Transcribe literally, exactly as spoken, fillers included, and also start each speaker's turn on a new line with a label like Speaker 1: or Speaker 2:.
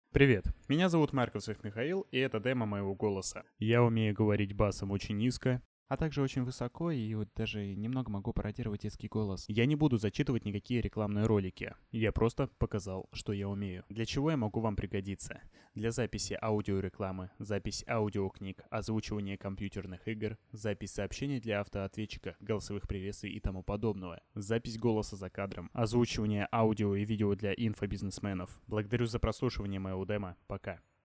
Speaker 1: Привет, меня зовут Марковцев Михаил, и это демо моего голоса. Я умею говорить басом очень низко,
Speaker 2: а также очень высоко и вот даже немного могу пародировать детский голос.
Speaker 1: Я не буду зачитывать никакие рекламные ролики, я просто показал, что я умею. Для чего я могу вам пригодиться? Для записи аудиорекламы, запись аудиокниг, озвучивания компьютерных игр, запись сообщений для автоответчика, голосовых приветствий и тому подобного, запись голоса за кадром, озвучивание аудио и видео для инфобизнесменов. Благодарю за прослушивание моего демо, пока.